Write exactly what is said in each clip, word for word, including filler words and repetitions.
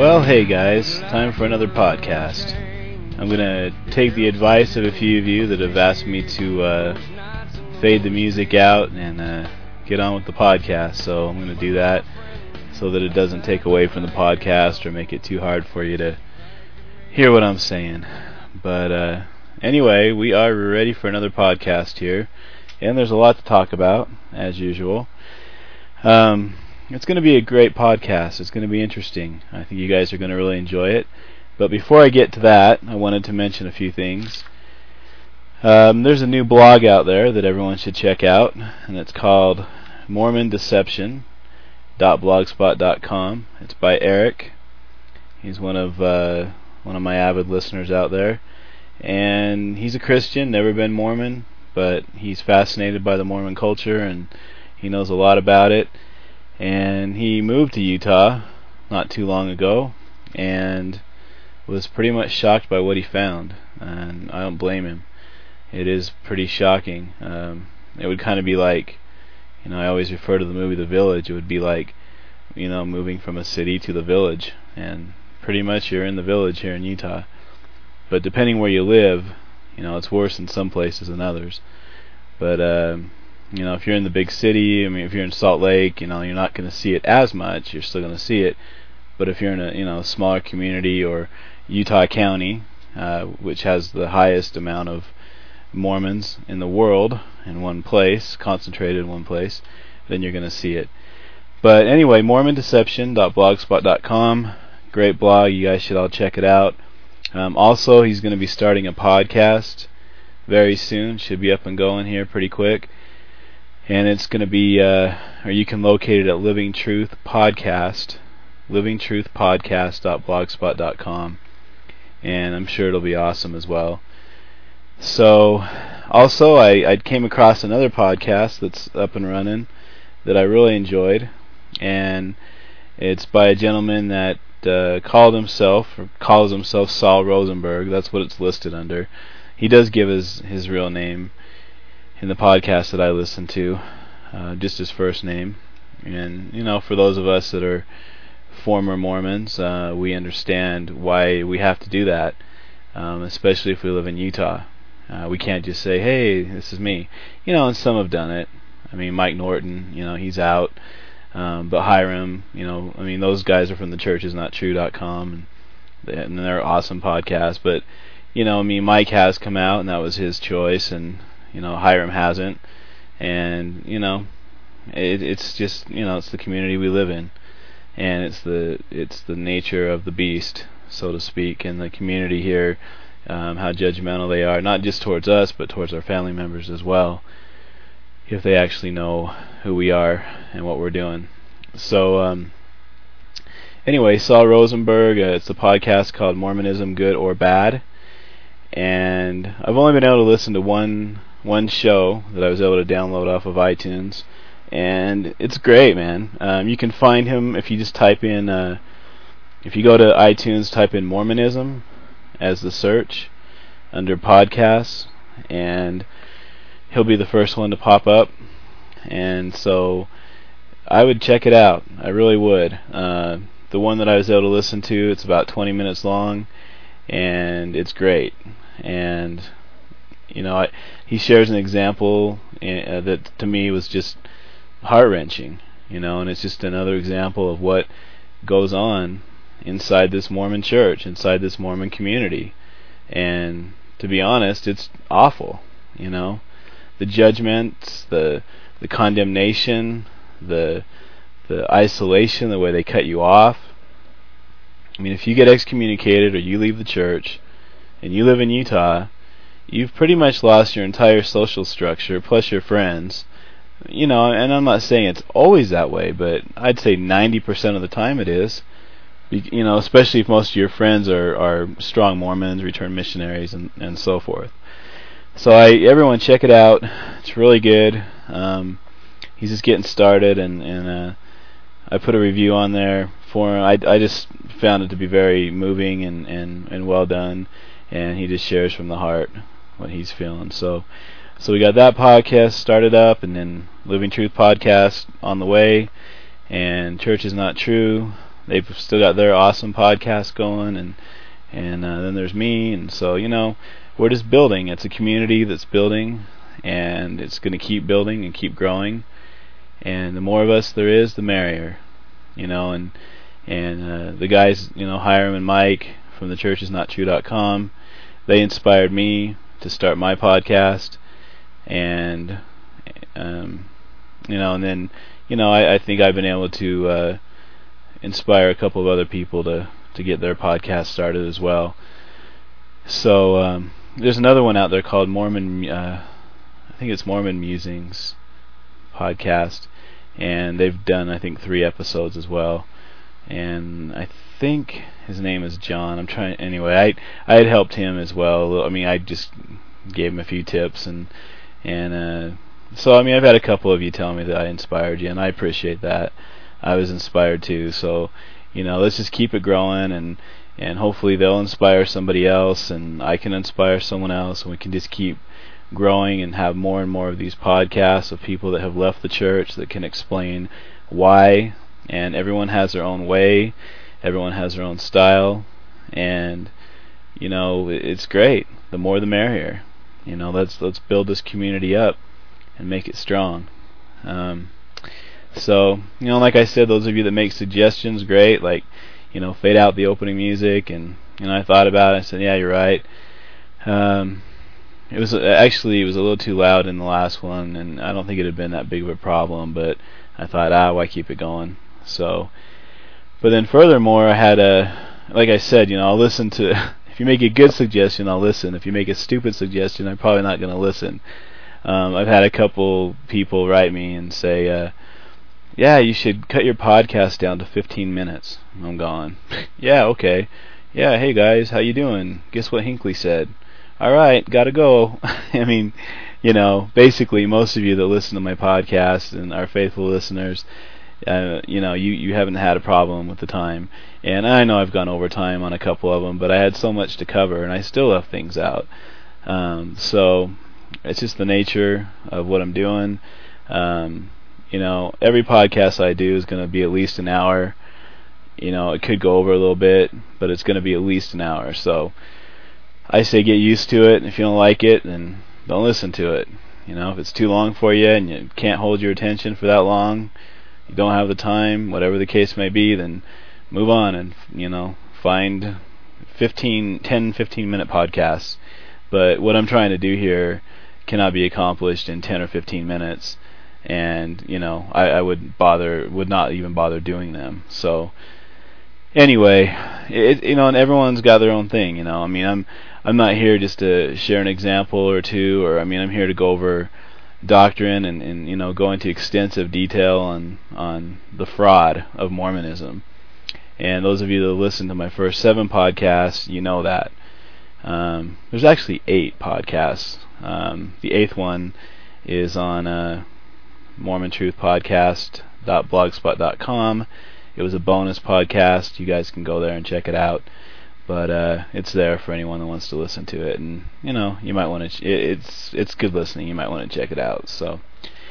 Well, hey guys, time for another podcast. I'm going to take the advice of a few of you that have asked me to uh, fade the music out and uh, get on with the podcast, so I'm going to do that so that it doesn't take away from the podcast or make it too hard for you to hear what I'm saying. But uh, anyway, we are ready for another podcast here, and there's a lot to talk about, as usual. Um... It's going to be a great podcast. It's going to be interesting. I think you guys are going to really enjoy it. But before I get to that, I wanted to mention a few things. Um, there's a new blog out there that everyone should check out, and it's called Mormon Deception dot blogspot dot com. It's by Eric. He's one of uh, one of my avid listeners out there, and he's a Christian, never been Mormon, but he's fascinated by the Mormon culture, and he knows a lot about it. And he moved to Utah not too long ago and was pretty much shocked by what he found. And I don't blame him. It is pretty shocking. Um, it would kind of be like, you know, I always refer to the movie The Village. It would be like, you know, moving from a city to the village. And pretty much you're in the village here in Utah. But depending where you live, you know, it's worse in some places than others. But, um, you know, if you're in the big city, I mean, if you're in Salt Lake, you know, you're not going to see it as much. You're still going to see it. But if you're in a, you know, smaller community or Utah County, uh, which has the highest amount of Mormons in the world in one place, concentrated in one place, then you're going to see it. But anyway, Mormon Deception dot blogspot dot com. Great blog. You guys should all check it out. Um, also, he's going to be starting a podcast very soon. Should be up and going here pretty quick. And it's going to be, uh, or you can locate it at Living Truth Podcast, living truth podcast dot blogspot dot com. And I'm sure it'll be awesome as well. So, also, I, I came across another podcast that's up and running that I really enjoyed. And it's by a gentleman that uh, called himself, or calls himself Saul Rosenberg. That's what it's listed under. He does give his, his real name in the podcast that I listen to, uh, just his first name. And, you know, for those of us that are former Mormons, uh, we understand why we have to do that, um, especially if we live in Utah. Uh, we can't just say, hey, this is me. You know, and some have done it. I mean, Mike Norton, you know, he's out. Um, but Hiram, you know, I mean, those guys are from the churches not true dot com, and, they, and they're awesome podcasts. But, you know, I mean, Mike has come out, and that was his choice, and you know, Hiram hasn't, and you know, it, it's just, you know, it's the community we live in, and it's the it's the nature of the beast, so to speak, and the community here, um, how judgmental they are, not just towards us, but towards our family members as well, if they actually know who we are and what we're doing. So, um, anyway, Saul Rosenberg, uh, it's a podcast called Mormonism Good or Bad, and I've only been able to listen to one. one show that I was able to download off of iTunes, and it's great, man. Um, you can find him if you just type in, uh, if you go to iTunes, type in Mormonism as the search under podcasts, and he'll be the first one to pop up. And so I would check it out. I really would. Uh, the one that I was able to listen to, it's about twenty minutes long, and it's great. And you know, I, he shares an example uh, that to me was just heart-wrenching, you know, and it's just another example of what goes on inside this Mormon church, inside this Mormon community. And to be honest, it's awful, you know. The judgments, the the condemnation, the the isolation, the way they cut you off. I mean, if you get excommunicated or you leave the church and you live in Utah, you've pretty much lost your entire social structure, plus your friends. You know, and I'm not saying it's always that way, but I'd say ninety percent of the time it is. You know, especially if most of your friends are, are strong Mormons, returned missionaries, and, and so forth. So I everyone check it out. It's really good. Um, he's just getting started, and, and uh, I put a review on there for him. I, I just found it to be very moving and, and, and well done, and he just shares from the heart what he's feeling. So so we got that podcast started up, and then Living Truth Podcast on the way, and Church is Not True they've still got their awesome podcast going, and and uh, then there's me, and so you know we're just building. It's a community that's building, and it's going to keep building and keep growing. And the more of us there is, the merrier, you know. And and uh, the guys, you know, Hiram and Mike from the church is not true dot com, they inspired me to start my podcast, and um, you know, and then you know, I, I think I've been able to uh, inspire a couple of other people to to get their podcast started as well. So um, there's another one out there called Mormon, uh, I think it's Mormon Musings podcast, and they've done I think three episodes as well. And I think his name is John. I'm trying anyway. I I had helped him as well. I mean, I just gave him a few tips, and and uh, so I mean, I've had a couple of you tell me that I inspired you, and I appreciate that. I was inspired too. So you know, let's just keep it growing, and and hopefully they'll inspire somebody else, and I can inspire someone else, and we can just keep growing and have more and more of these podcasts of people that have left the church that can explain why. And everyone has their own way, everyone has their own style, and you know, it's great. The more the merrier. You know, let's let's build this community up and make it strong. Um, so, you know, like I said, those of you that make suggestions, great. Like, you know, fade out the opening music, and you know, I thought about it. I said, yeah, you're right. Um, it was actually it was a little too loud in the last one, and I don't think it had been that big of a problem. But I thought, ah, why keep it going? So, but then furthermore, I had a, like I said, you know, I'll listen to, if you make a good suggestion, I'll listen. If you make a stupid suggestion, I'm probably not going to listen. Um, I've had a couple people write me and say, uh, yeah, you should cut your podcast down to fifteen minutes. I'm gone. Yeah, okay. Yeah, hey guys, how you doing? Guess what Hinckley said? All right, gotta go. I mean, you know, basically most of you that listen to my podcast and are faithful listeners, Uh, you know, you, you haven't had a problem with the time. And I know I've gone over time on a couple of them, but I had so much to cover, and I still left things out. Um, so it's just the nature of what I'm doing. Um, you know, every podcast I do is going to be at least an hour. You know, it could go over a little bit, but it's going to be at least an hour. So I say get used to it, and if you don't like it, then don't listen to it. You know, if it's too long for you and you can't hold your attention for that long, you don't have the time, whatever the case may be, then move on and, you know, find fifteen, ten, fifteen minute podcasts. But what I'm trying to do here cannot be accomplished in ten or fifteen minutes, and, you know, I, I would bother, would not even bother doing them. So anyway, it, you know, and everyone's got their own thing, you know. I mean, I'm I'm not here just to share an example or two, or I mean, I'm here to go over doctrine and, and you know, go into extensive detail on on the fraud of Mormonism. And those of you that listen to my first seven podcasts, you know that. Um, there's actually eight podcasts. Um, the eighth one is on uh, Mormon Truth Podcast dot blogspot dot com. It was a bonus podcast. You guys can go there and check it out. But uh, it's there for anyone that wants to listen to it, and you know, you might want to. Ch- it's it's good listening. You might want to check it out. So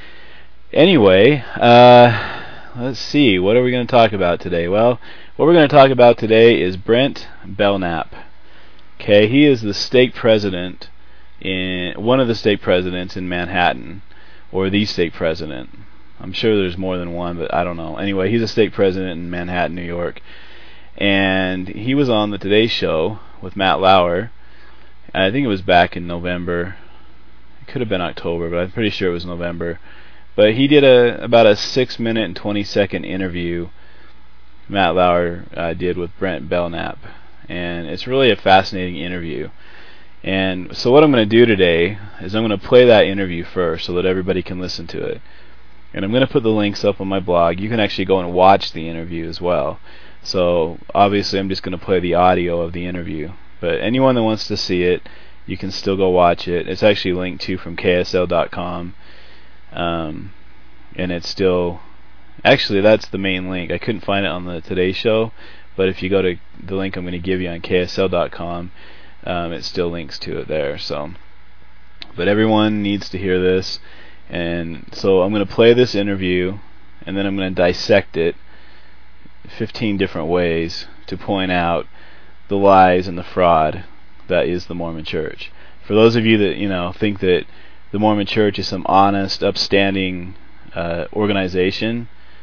anyway, uh, let's see. What are we going to talk about today? Well, what we're going to talk about today is Brent Belknap. Okay, he is the stake president in one of the stake presidents in Manhattan, or the stake president. I'm sure there's more than one, but I don't know. Anyway, he's a stake president in Manhattan, New York. And he was on the Today Show with Matt Lauer. I think it was back in November. It could have been October, but I'm pretty sure it was November. But he did a about a six minute and twenty second interview Matt Lauer uh, did with Brent Belknap. And it's really a fascinating interview. And so what I'm going to do today is I'm going to play that interview first so that everybody can listen to it. And I'm going to put the links up on my blog. You can actually go and watch the interview as well. So obviously I'm just going to play the audio of the interview, but anyone that wants to see it, you can still go watch it. It's actually linked to from K S L dot com, um, and it's still, actually that's the main link. I couldn't find it on the Today Show, but if you go to the link I'm going to give you on K S L dot com, um, it still links to it there. So, but everyone needs to hear this, and so I'm going to play this interview, and then I'm going to dissect it fifteen different ways to point out the lies and the fraud that is the Mormon Church. For those of you that, you know, think that the Mormon Church is some honest, upstanding uh, organization,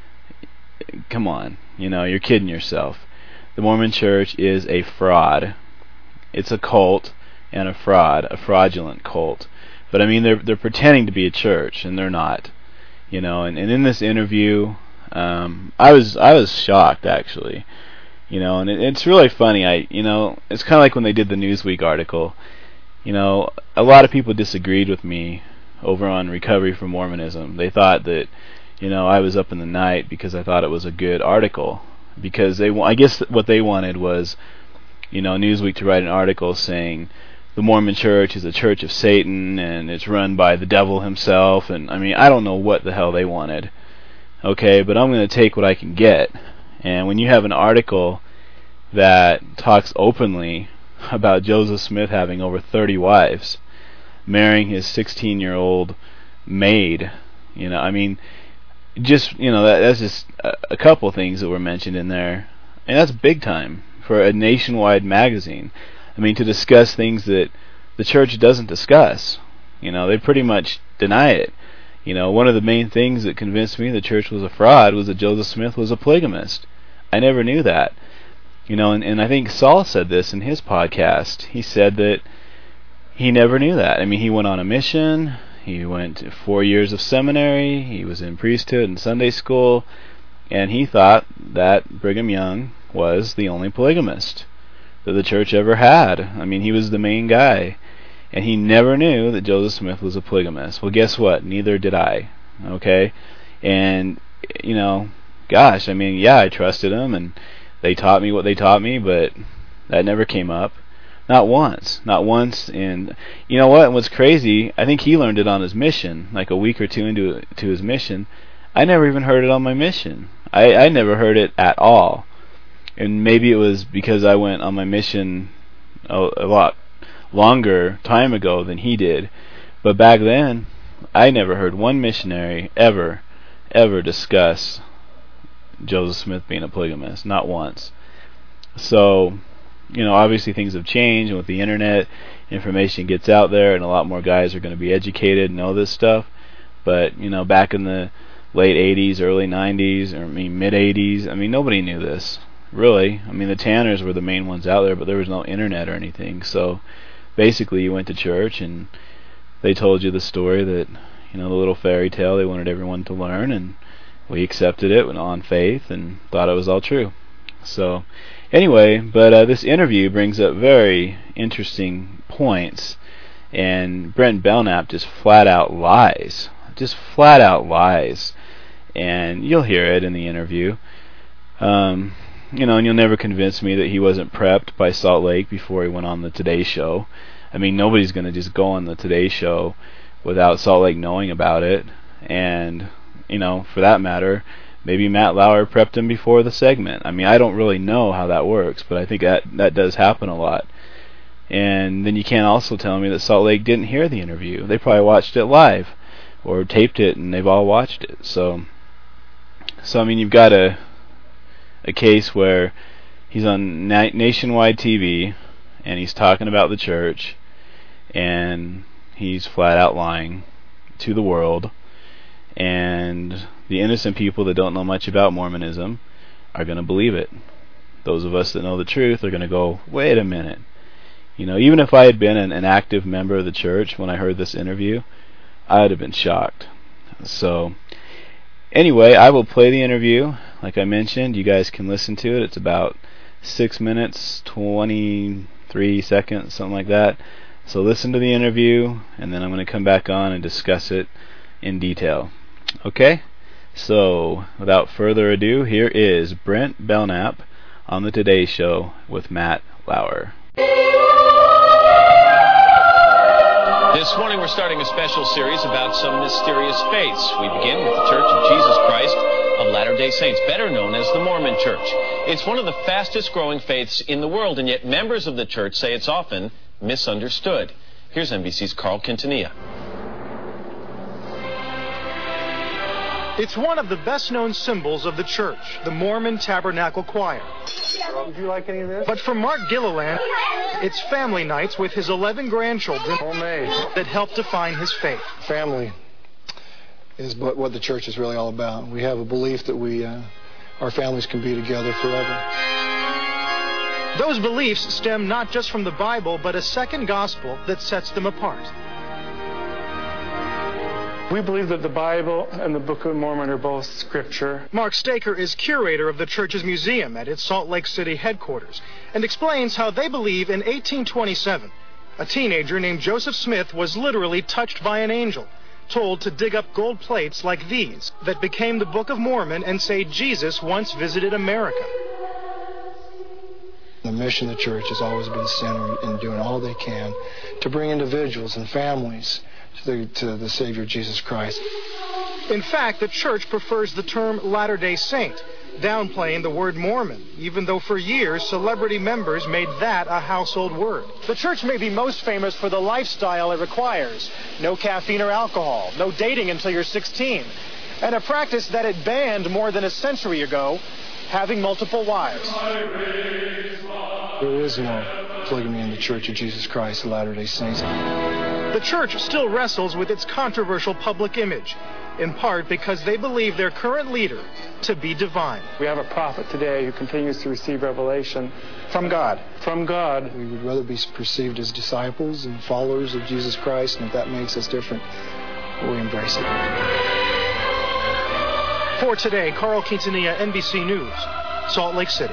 come on, you know, you're kidding yourself. The Mormon Church is a fraud. It's a cult and a fraud, a fraudulent cult. But I mean, they're they're pretending to be a church, and they're not. You know, and, and in this interview, um, I was I was shocked actually. You know, and it, it's really funny. I you know, it's kind of like when they did the Newsweek article. You know, a lot of people disagreed with me over on Recovery from Mormonism. They thought that, you know, I was up in the night because I thought it was a good article. Because they, I guess what they wanted was, you know, Newsweek to write an article saying the Mormon Church is a church of Satan and it's run by the devil himself. And I mean, I don't know what the hell they wanted. Okay, but I'm going to take what I can get. And when you have an article that talks openly about Joseph Smith having over thirty wives, marrying his sixteen-year-old maid, you know, I mean, just, you know, that, that's just a, a couple things that were mentioned in there, and that's big time for a nationwide magazine. I mean, to discuss things that the church doesn't discuss. You know, they pretty much deny it. You know, one of the main things that convinced me the church was a fraud was that Joseph Smith was a polygamist. I never knew that. You know, and, and I think Saul said this in his podcast. He said that he never knew that. I mean, he went on a mission. He went to four years of seminary. He was in priesthood and Sunday school. And he thought that Brigham Young was the only polygamist that the church ever had. I mean, he was the main guy. And he never knew that Joseph Smith was a polygamist. Well, guess what? Neither did I. Okay? And, you know, gosh, I mean, yeah, I trusted him, and they taught me what they taught me, but that never came up. Not once. Not once. And you know what? And what's crazy, I think he learned it on his mission, like a week or two into to his mission. I never even heard it on my mission. I, I never heard it at all. And maybe it was because I went on my mission a, a lot longer time ago than he did. But back then, I never heard one missionary ever, ever discuss Joseph Smith being a polygamist. Not once. So, you know, obviously things have changed, and with the internet, information gets out there, and a lot more guys are going to be educated and know this stuff. But, you know, back in the late eighties, early nineties, or I mean mid eighties, I mean, nobody knew this, really. I mean, the Tanners were the main ones out there, but there was no internet or anything. So, basically, you went to church, and they told you the story that, you know, the little fairy tale they wanted everyone to learn, and we accepted it on faith and thought it was all true. So, anyway, but uh, this interview brings up very interesting points, and Brent Belknap just flat out lies. Just flat out lies. And you'll hear it in the interview. Um, you know, and you'll never convince me that he wasn't prepped by Salt Lake before he went on the Today Show. I mean, nobody's going to just go on the Today Show without Salt Lake knowing about it. And, you know, for that matter, maybe Matt Lauer prepped him before the segment. I mean, I don't really know how that works, but I think that, that does happen a lot. And then you can't also tell me that Salt Lake didn't hear the interview. They probably watched it live or taped it, and they've all watched it. So, so I mean, you've got a a case where he's on na- nationwide T V, and he's talking about the church, and he's flat out lying to the world, and the innocent people that don't know much about Mormonism are going to believe it. Those of us that know the truth are going to go, wait a minute. You know, even if I had been an, an active member of the church when I heard this interview, I would have been shocked. So, anyway, I will play the interview. Like I mentioned, you guys can listen to it. It's about six minutes, twenty-three seconds, something like that. So listen to the interview, and then I'm going to come back on and discuss it in detail. Okay? So, without further ado, here is Brent Belknap on the Today Show with Matt Lauer. This morning we're starting a special series about some mysterious faiths. We begin with the Church of Jesus Christ of Latter-day Saints, better known as the Mormon Church. It's one of the fastest growing faiths in the world, and yet members of the church say it's often misunderstood. Here's N B C's Carl Quintanilla. It's one of the best-known symbols of the church, the Mormon Tabernacle Choir. Would you like any of this? But for Mark Gilliland, it's family nights with his eleven grandchildren Homemade. that help define his faith. Family is what, what the church is really all about. We have a belief that we, uh, our families can be together forever. Those beliefs stem not just from the Bible, but a second gospel that sets them apart. We believe that the Bible and the Book of Mormon are both scripture. Mark Staker is curator of the church's museum at its Salt Lake City headquarters and explains how they believe in eighteen twenty-seven, a teenager named Joseph Smith was literally touched by an angel, told to dig up gold plates like these that became the Book of Mormon and say Jesus once visited America. The mission of the church has always been centered in doing all they can to bring individuals and families to the, to the Savior Jesus Christ. In fact, the church prefers the term Latter-day Saint, downplaying the word Mormon, even though for years celebrity members made that a household word. The church may be most famous for the lifestyle it requires. No caffeine or alcohol, no dating until you're sixteen, and a practice that it banned more than a century ago, having multiple wives. There is no polygamy in the Church of Jesus Christ of Latter-day Saints. The church still wrestles with its controversial public image, in part because they believe their current leader to be divine. We have a prophet today who continues to receive revelation From God. from God. We would rather be perceived as disciples and followers of Jesus Christ, and if that makes us different, we embrace it. For today, Carl Quintanilla, N B C News, Salt Lake City.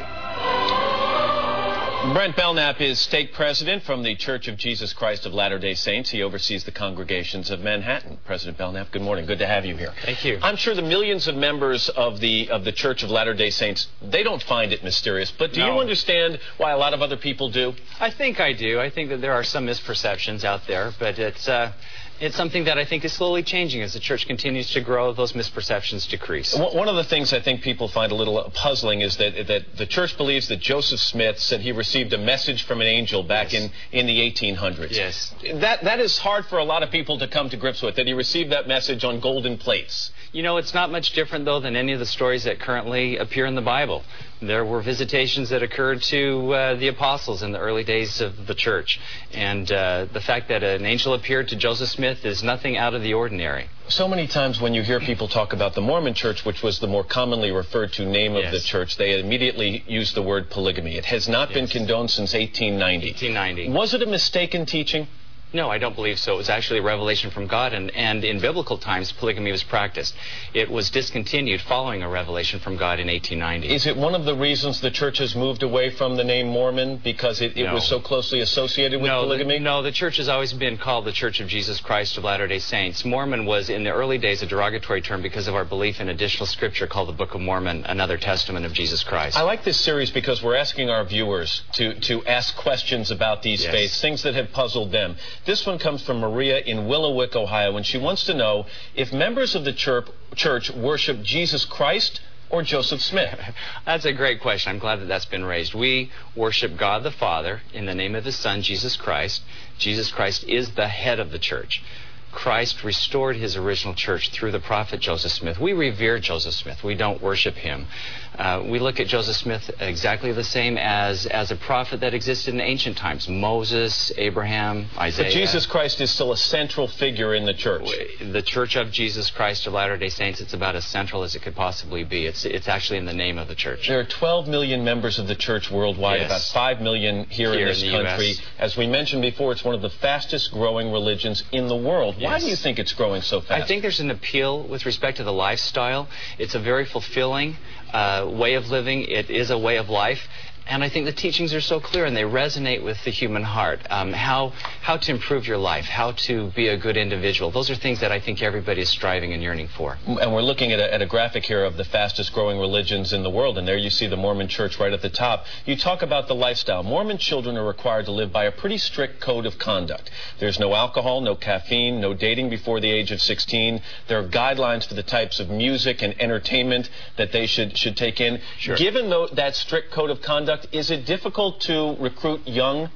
Brent Belknap is stake president from the Church of Jesus Christ of Latter-day Saints. He oversees the congregations of Manhattan. President Belknap, good morning. Good to have you here. Thank you. I'm sure the millions of members of the of the Church of Latter-day Saints, they don't find it mysterious. But do No. you understand why a lot of other people do? I think I do. I think that there are some misperceptions out there, but it's uh, it's something that I think is slowly changing as the church continues to grow. Those misperceptions decrease. One of the things I think people find a little puzzling is that that the church believes that Joseph Smith said he received a message from an angel back Yes. in, in the eighteen hundreds. Yes. That that is hard for a lot of people to come to grips with, that he received that message on golden plates. You know, it's not much different, though, than any of the stories that currently appear in the Bible. There were visitations that occurred to uh, the apostles in the early days of the church. And uh, the fact that an angel appeared to Joseph Smith is nothing out of the ordinary. So many times when you hear people talk about the Mormon Church, which was the more commonly referred to name of Yes. the church, they immediately use the word polygamy. It has not been Yes. condoned since eighteen ninety. eighteen ninety. Was it a mistaken teaching? No, I don't believe so. It was actually a revelation from God, and, and in biblical times, polygamy was practiced. It was discontinued following a revelation from God in eighteen ninety. Is it one of the reasons the church has moved away from the name Mormon, because it, it No. was so closely associated with no, polygamy? The, no, the church has always been called the Church of Jesus Christ of Latter-day Saints. Mormon was, in the early days, a derogatory term because of our belief in additional scripture called the Book of Mormon, another testament of Jesus Christ. I like this series because we're asking our viewers to, to ask questions about these Yes. faiths, things that have puzzled them. This one comes from Maria in Willowick, Ohio, and she wants to know if members of the church, church worship Jesus Christ or Joseph Smith. That's a great question. I'm glad that that's been raised. We worship God the Father in the name of His Son, Jesus Christ. Jesus Christ is the head of the church. Christ restored His original church through the prophet Joseph Smith. We revere Joseph Smith. We don't worship him. Uh, we look at Joseph Smith exactly the same as, as a prophet that existed in ancient times. Moses, Abraham, Isaiah. But Jesus Christ is still a central figure in the church. The Church of Jesus Christ of Latter-day Saints, it's about as central as it could possibly be. It's, it's actually in the name of the church. There are twelve million members of the church worldwide, Yes. about five million here, Here in this in the U S. country. As we mentioned before, it's one of the fastest growing religions in the world. Why Yes. do you think it's growing so fast? I think there's an appeal with respect to the lifestyle. It's a very fulfilling uh, way of living. It is a way of life. And I think the teachings are so clear and they resonate with the human heart. Um, how how to improve your life, how to be a good individual. Those are things that I think everybody is striving and yearning for. And we're looking at a, at a graphic here of the fastest growing religions in the world, and there you see the Mormon Church right at the top. You talk about the lifestyle. Mormon children are required to live by a pretty strict code of conduct. There's no alcohol, no caffeine, no dating before the age of sixteen. There are guidelines for the types of music and entertainment that they should, should take in. Sure. Given though, that strict code of conduct, is it difficult to recruit young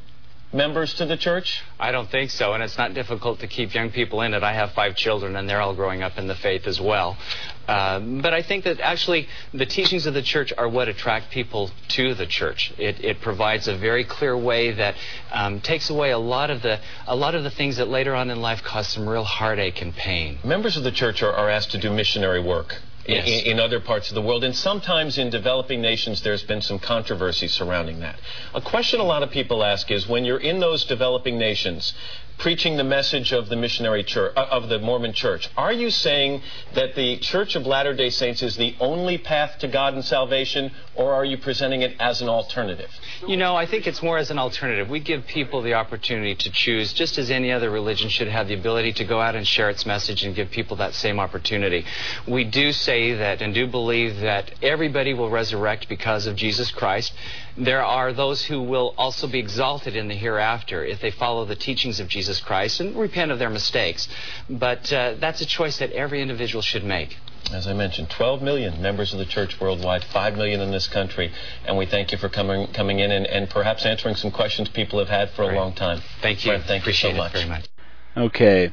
members to the church? I don't think so, and it's not difficult to keep young people in it. I have five children, and they're all growing up in the faith as well. Uh, but I think that actually the teachings of the church are what attract people to the church. It, it provides a very clear way that um, takes away a lot of the a lot of the things that later on in life cause some real heartache and pain. Members of the church are, are asked to do missionary work. Yes. In, in other parts of the world, and sometimes in developing nations there's been some controversy surrounding that. A question a lot of people ask is, when you're in those developing nations preaching the message of the missionary church, uh, of the Mormon church, are you saying that the Church of Latter-day Saints is the only path to God and salvation, or are you presenting it as an alternative? You know, I think it's more as an alternative. We give people the opportunity to choose, just as any other religion should have the ability to go out and share its message and give people that same opportunity. We do say that and do believe that everybody will resurrect because of Jesus Christ. There are those who will also be exalted in the hereafter if they follow the teachings of Jesus Christ and repent of their mistakes. But uh, that's a choice that every individual should make. As I mentioned, twelve million members of the church worldwide, five million in this country, and we thank you for coming coming in and, and perhaps answering some questions people have had for Great. a long time. Thank you. Fred, thank Appreciate you so much. It very much. Okay,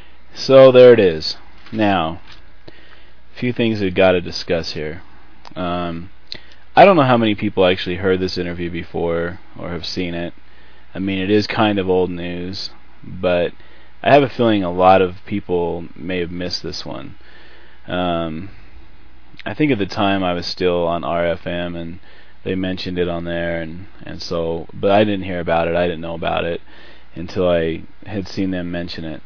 so there it is. Now, a few things we've got to discuss here. Um, I don't know how many people actually heard this interview before or have seen it. I mean, it is kind of old news, but I have a feeling a lot of people may have missed this one. Um, I think at the time I was still on R F M and they mentioned it on there, and, and so, but I didn't hear about it. I didn't know about it until I had seen them mention it.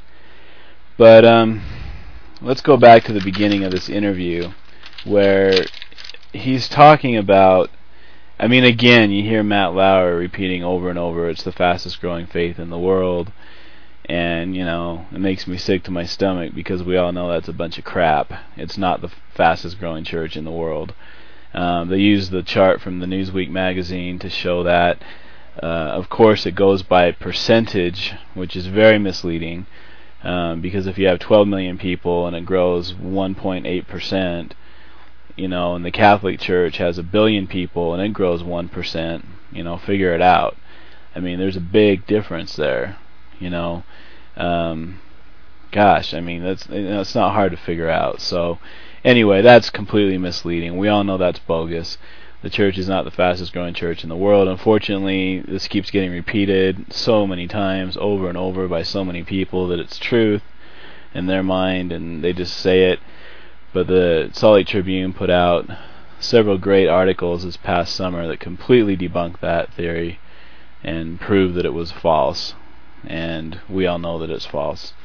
But um, let's go back to the beginning of this interview where he's talking about, I mean, again, you hear Matt Lauer repeating over and over, it's the fastest growing faith in the world. And, you know, it makes me sick to my stomach because we all know that's a bunch of crap. It's not the fastest growing church in the world. Um, they use the chart from the Newsweek magazine to show that. Uh, of course, it goes by percentage, which is very misleading. Um, because if you have twelve million people and it grows one point eight percent, you know, and the Catholic Church has a billion people and it grows one percent, you know, figure it out. I mean, there's a big difference there. You know, um, gosh, I mean, that's, you know, it's not hard to figure out. So, anyway, that's completely misleading. We all know that's bogus. The church is not the fastest growing church in the world. Unfortunately, this keeps getting repeated so many times, over and over, by so many people that it's truth in their mind, and they just say it. But the Salt Lake Tribune put out several great articles this past summer that completely debunked that theory and proved that it was false. And we all know that it's false.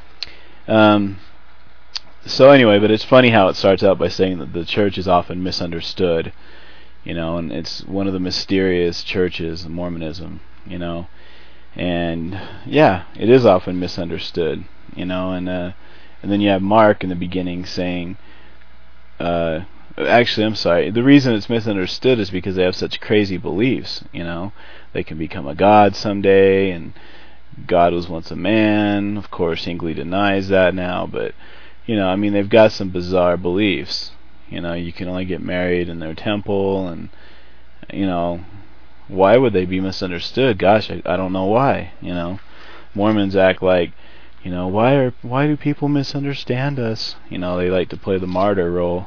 Um, so anyway, but it's funny how it starts out by saying that the church is often misunderstood, you know, and it's one of the mysterious churches, Mormonism, you know, and yeah, it is often misunderstood, you know, and uh, and then you have Mark in the beginning saying, uh, actually, I'm sorry, the reason it's misunderstood is because they have such crazy beliefs, you know, they can become a god someday, and God was once a man. Of course, Hinckley denies that now, but, you know, I mean, they've got some bizarre beliefs. You know, you can only get married in their temple, and, you know, why would they be misunderstood? Gosh, I, I don't know why, you know. Mormons act like, you know, why are why do people misunderstand us? You know, they like to play the martyr role.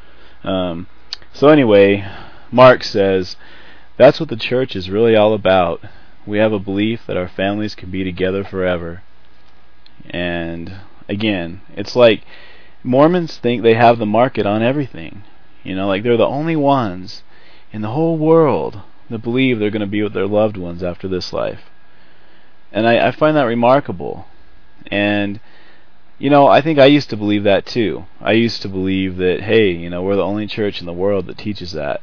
Um, so anyway, Mark says, that's what the church is really all about. We have a belief that our families can be together forever. And again, it's like Mormons think they have the market on everything. You know, like they're the only ones in the whole world that believe they're going to be with their loved ones after this life. And I, I find that remarkable. And, you know, I think I used to believe that too. I used to believe that, hey, you know, we're the only church in the world that teaches that.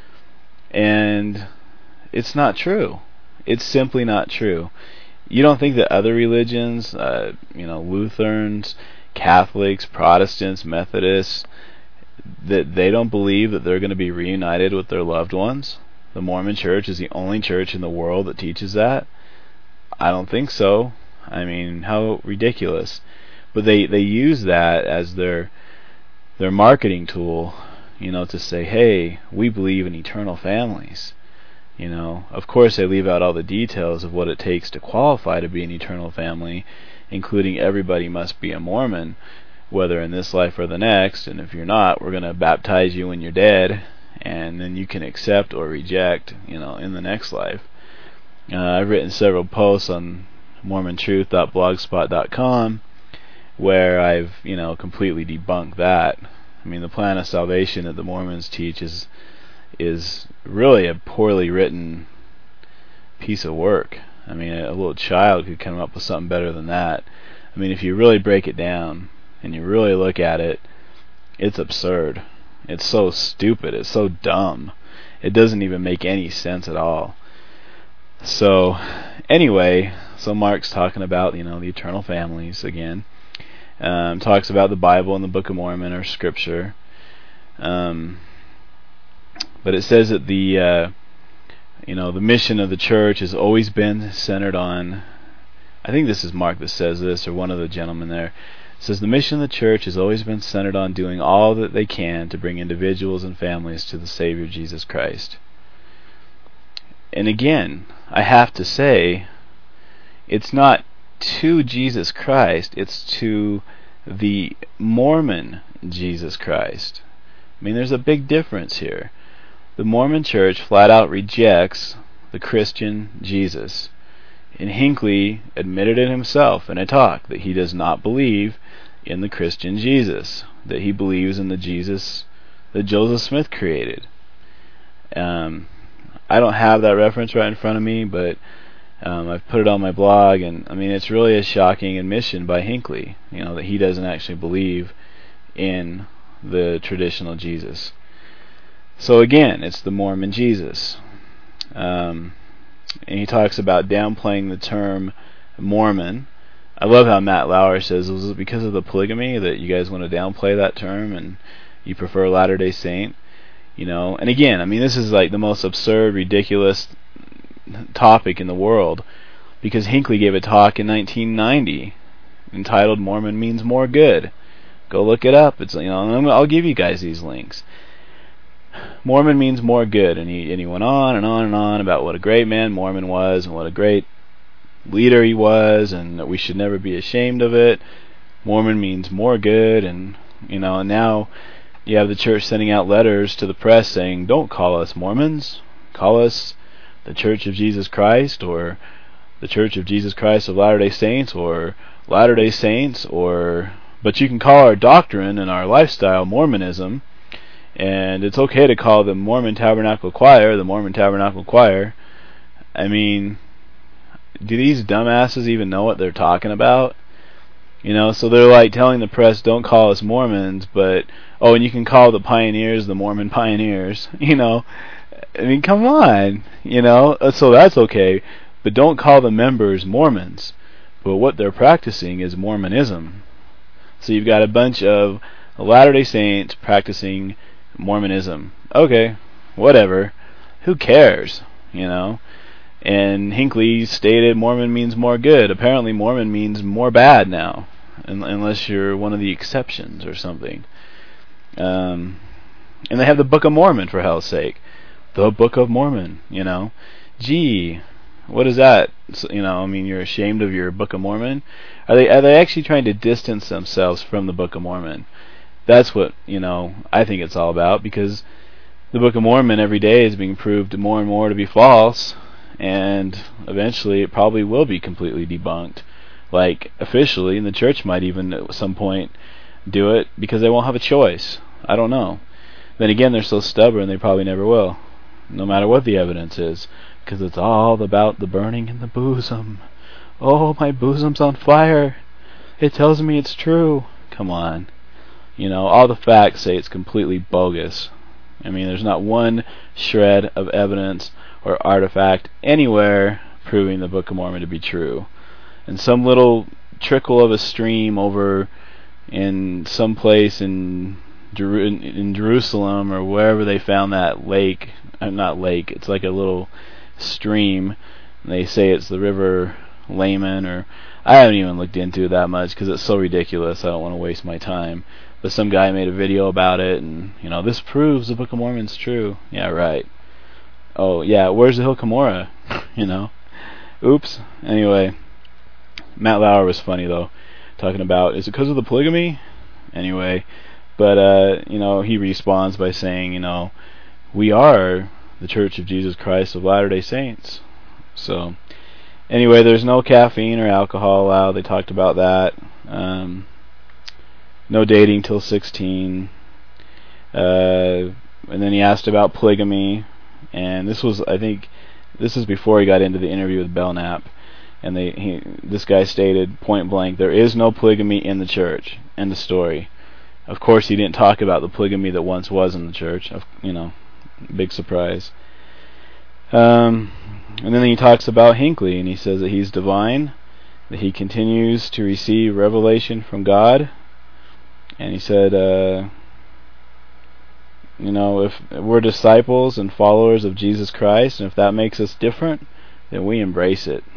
And it's not true. It's simply not true. You don't think that other religions, uh, you know, Lutherans, Catholics, Protestants, Methodists, that they don't believe that they're going to be reunited with their loved ones? The Mormon Church is the only church in the world that teaches that? I don't think so. I mean, how ridiculous. But they, they use that as their their marketing tool, you know, to say, hey, we believe in eternal families. You know, of course they leave out all the details of what it takes to qualify to be an eternal family, including everybody must be a Mormon, whether in this life or the next, and if you're not, we're going to baptize you when you're dead, and then you can accept or reject, you know, in the next life. Uh, I've written several posts on mormon truth dot blogspot dot com where I've, you know, completely debunked that. I mean, the plan of salvation that the Mormons teach is is really a poorly written piece of work. I mean, a little child could come up with something better than that. I mean, if you really break it down and you really look at it, it's absurd. It's so stupid. It's so dumb. It doesn't even make any sense at all. So, anyway, so Mark's talking about, you know, the eternal families again. Um, talks about the Bible and the Book of Mormon or Scripture. Um, but it says that the, uh, you know, the mission of the church has always been centered on, I think this is Mark that says this, or one of the gentlemen there. It says the mission of the church has always been centered on doing all that they can to bring individuals and families to the Savior Jesus Christ. And again, I have to say, it's not to Jesus Christ, it's to the Mormon Jesus Christ. I mean, there's a big difference here. The Mormon church flat out rejects the Christian Jesus. And Hinckley admitted it himself in a talk that he does not believe in the Christian Jesus, that he believes in the Jesus that Joseph Smith created. Um, I don't have that reference right in front of me, but um, I've put it on my blog, and I mean, it's really a shocking admission by Hinckley, you know, that he doesn't actually believe in the traditional Jesus. So again, it's the Mormon Jesus. Um, and he talks about downplaying the term Mormon. I love how Matt Lauer says, was it because of the polygamy that you guys want to downplay that term and you prefer Latter-day Saint? You know, and again, I mean, this is like the most absurd, ridiculous topic in the world, because Hinckley gave a talk in nineteen ninety entitled "Mormon Means More Good." Go look it up. It's, you know, I'll give you guys these links. Mormon means more good, and he and he went on and on and on about what a great man Mormon was and what a great leader he was, and that we should never be ashamed of it. Mormon means more good, and you know, and now you have the church sending out letters to the press saying, "Don't call us Mormons, call us the Church of Jesus Christ, or the Church of Jesus Christ of Latter-day Saints, or Latter-day Saints, or but you can call our doctrine and our lifestyle Mormonism." And it's okay to call the Mormon Tabernacle Choir the Mormon Tabernacle Choir. I mean, do these dumbasses even know what they're talking about? You know, so they're like telling the press, don't call us Mormons, but, oh, and you can call the pioneers the Mormon pioneers. You know, I mean, come on. You know, so that's okay. But don't call the members Mormons. But what they're practicing is Mormonism. So you've got a bunch of Latter-day Saints practicing Mormonism. Okay, whatever. Who cares? You know? And Hinckley stated Mormon means more good. Apparently Mormon means more bad now, unless you're one of the exceptions or something. Um, and they have the Book of Mormon, for hell's sake. The Book of Mormon, you know? Gee, what is that? So, you know, I mean, you're ashamed of your Book of Mormon? Are they are they actually trying to distance themselves from the Book of Mormon? That's what, you know, I think it's all about, because the Book of Mormon every day is being proved more and more to be false, and eventually it probably will be completely debunked. Like, officially, and the church might even at some point do it because they won't have a choice. I don't know. Then again, they're so stubborn they probably never will, no matter what the evidence is, because it's all about the burning in the bosom. Oh, my bosom's on fire. It tells me it's true. Come on. You know, all the facts say it's completely bogus. I mean, there's not one shred of evidence or artifact anywhere proving the Book of Mormon to be true. And some little trickle of a stream over in some place in, Jeru- in Jerusalem or wherever they found that lake, uh, not lake, it's like a little stream. And they say it's the River Laman, or I haven't even looked into it that much because it's so ridiculous. I don't want to waste my time. But some guy made a video about it, and, you know, this proves the Book of Mormon's true. Yeah, right. oh yeah, where's the Hill Cumorah? You know, oops. Anyway, Matt Lauer was funny though, talking about, is it because of the polygamy? Anyway, but uh, you know, he responds by saying, you know, we are the Church of Jesus Christ of Latter-day Saints. So anyway, there's no caffeine or alcohol allowed. They talked about that. Um, no dating till sixteen. Uh, and then he asked about polygamy, and this was, I think, this is before he got into the interview with Belknap. And they, he, this guy stated point blank, there is no polygamy in the church. End of story. Of course, he didn't talk about the polygamy that once was in the church. You know, big surprise. Um, and then he talks about Hinckley, and he says that he's divine, that he continues to receive revelation from God. And he said, uh, you know, if we're disciples and followers of Jesus Christ, and if that makes us different, then we embrace it.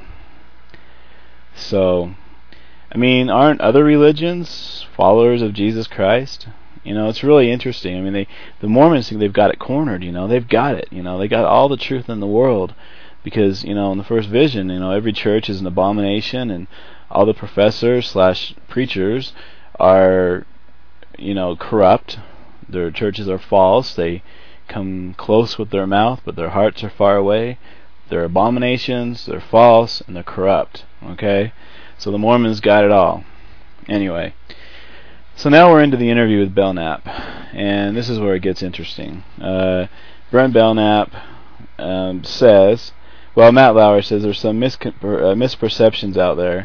So, I mean, aren't other religions followers of Jesus Christ? You know, it's really interesting. I mean, they, the Mormons think they've got it cornered, you know, they've got it, you know, they got all the truth in the world, because, you know, in the first vision, you know, every church is an abomination, and all the professors slash preachers are, you know, corrupt. Their churches are false. They come close with their mouth, but their hearts are far away. They're abominations, they're false, and they're corrupt. Okay? So the Mormons got it all. Anyway, so now we're into the interview with Belknap, and this is where it gets interesting. Uh, Brent Belknap um, says, well, Matt Lauer says there's some miscon- uh, misperceptions out there,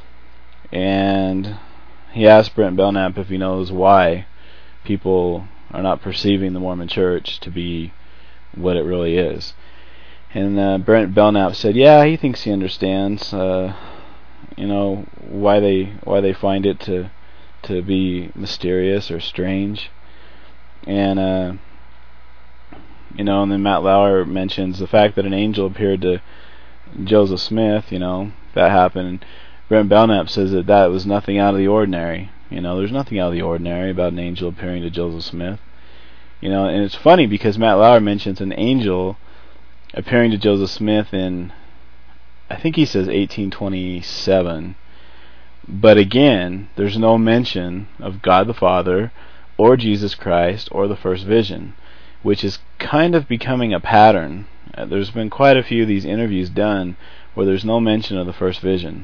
and he asked Brent Belknap if he knows why people are not perceiving the Mormon Church to be what it really is. And uh, Brent Belknap said, yeah, he thinks he understands, uh, you know, why they why they find it to to be mysterious or strange. And uh, you know, and then Matt Lauer mentions the fact that an angel appeared to Joseph Smith. You know, that happened. And Brent Belknap says that that was nothing out of the ordinary. You know, there's nothing out of the ordinary about an angel appearing to Joseph Smith. You know, and it's funny because Matt Lauer mentions an angel appearing to Joseph Smith in, I think he says eighteen twenty-seven. But again, there's no mention of God the Father or Jesus Christ or the first vision, which is kind of becoming a pattern. Uh, there's been quite a few of these interviews done where there's no mention of the first vision.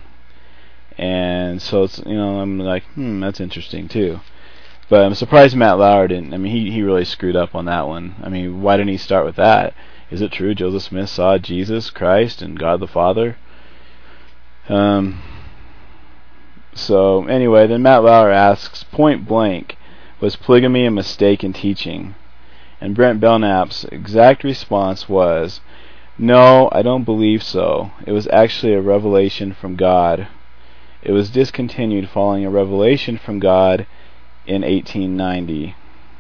And so it's, you know, I'm like, hmm, that's interesting too. But I'm surprised Matt Lauer didn't. I mean, he, he really screwed up on that one. I mean, why didn't he start with that? Is it true Joseph Smith saw Jesus Christ and God the Father? Um. So anyway, then Matt Lauer asks, point blank, was polygamy a mistake in teaching? And Brent Belknap's exact response was, no, I don't believe so. It was actually a revelation from God. It was discontinued following a revelation from God in eighteen ninety.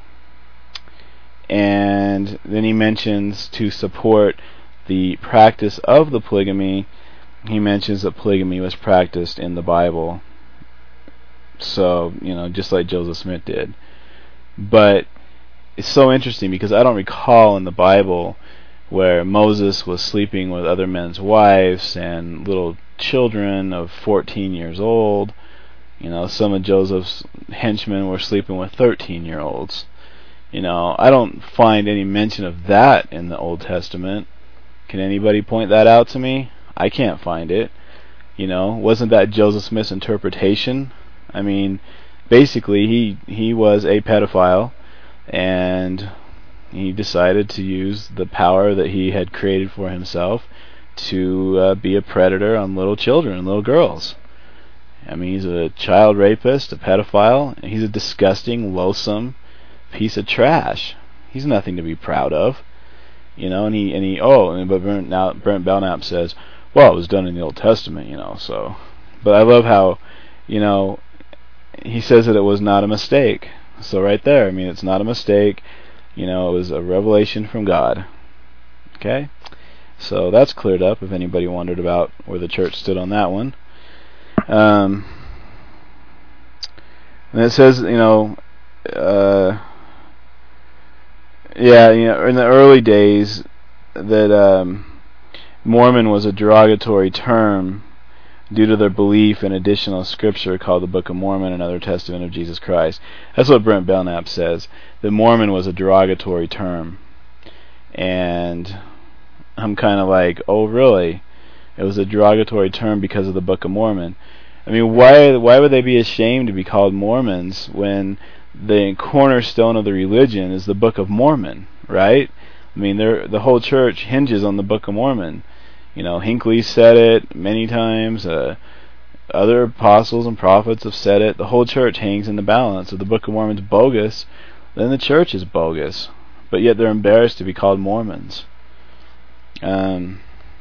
And then he mentions, to support the practice of the polygamy, he mentions that polygamy was practiced in the Bible. So, you know, just like Joseph Smith did. But it's so interesting because I don't recall in the Bible where Moses was sleeping with other men's wives and little children of fourteen years old. You know, some of Joseph's henchmen were sleeping with thirteen year olds. You know, I don't find any mention of that in the Old Testament. Can anybody point that out to me? I can't find it. You know, wasn't that Joseph Smith's interpretation? I mean, basically he he was a pedophile, and he decided to use the power that he had created for himself to uh, be a predator on little children and little girls. I mean, he's a child rapist, a pedophile, and he's a disgusting, loathsome piece of trash. He's nothing to be proud of, you know. And he and he oh, and but Brent, now Brent Belknap says, well, it was done in the Old Testament, you know. So, but I love how, you know, he says that it was not a mistake. So right there, I mean, it's not a mistake. You know, it was a revelation from God. Okay? So that's cleared up if anybody wondered about where the church stood on that one. Um, and it says, you know, uh, yeah, you know, in the early days, that um, Mormon was a derogatory term due to their belief in additional scripture called the Book of Mormon, another testament of Jesus Christ. That's what Brent Belknap says, that Mormon was a derogatory term. And I'm kind of like, oh really? It was a derogatory term because of the Book of Mormon. I mean, why why would they be ashamed to be called Mormons when the cornerstone of the religion is the Book of Mormon, right? I mean, the whole church hinges on the Book of Mormon. You know, Hinckley said it many times. Uh, other apostles and prophets have said it. The whole church hangs in the balance. If the Book of Mormon's bogus, then the church is bogus. But yet they're embarrassed to be called Mormons. Um,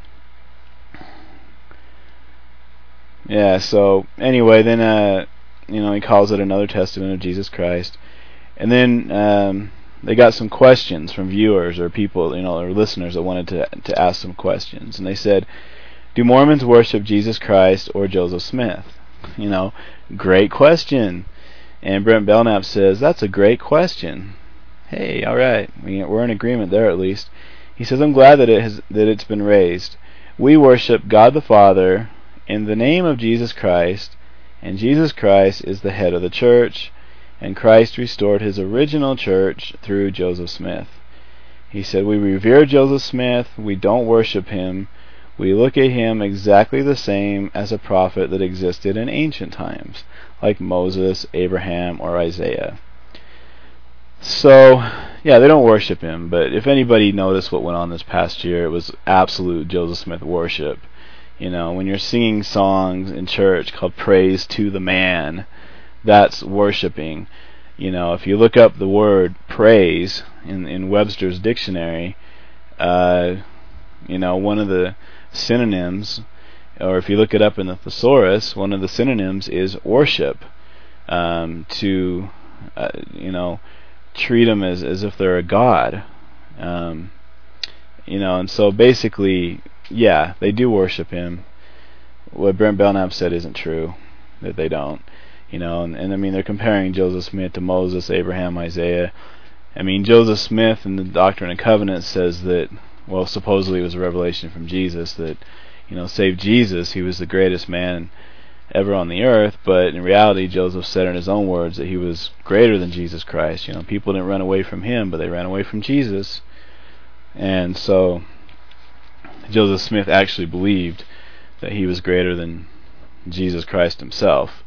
yeah, so anyway, then, uh, you know, he calls it another testament of Jesus Christ. And then um, they got some questions from viewers or people, you know, or listeners that wanted to to ask some questions. And they said, do Mormons worship Jesus Christ or Joseph Smith? You know, great question. And Brent Belknap says, that's a great question. Hey, all right, we're in agreement there at least. He says, I'm glad that it has that it's been raised. We worship God the Father in the name of Jesus Christ, and Jesus Christ is the head of the church, and Christ restored his original church through Joseph Smith. He said, we revere Joseph Smith, we don't worship him, we look at him exactly the same as a prophet that existed in ancient times, like Moses, Abraham, or Isaiah. So, yeah, they don't worship him, but if anybody noticed what went on this past year, it was absolute Joseph Smith worship. You know, when you're singing songs in church called Praise to the Man, that's worshiping. You know, if you look up the word praise in, in Webster's dictionary, uh, you know, one of the synonyms, or if you look it up in the thesaurus, one of the synonyms is worship. Um, to, uh, you know, treat them as, as if they're a god. Um, you know, and so basically, yeah, they do worship him. What Brent Belknap said isn't true, that they don't. You know, and, and I mean, they're comparing Joseph Smith to Moses, Abraham, Isaiah. I mean, Joseph Smith in the Doctrine and Covenants says that, well, supposedly it was a revelation from Jesus that, you know, save Jesus, he was the greatest man ever on the earth, but in reality Joseph said in his own words that he was greater than Jesus Christ. You know, people didn't run away from him, but they ran away from Jesus. And so Joseph Smith actually believed that he was greater than Jesus Christ himself.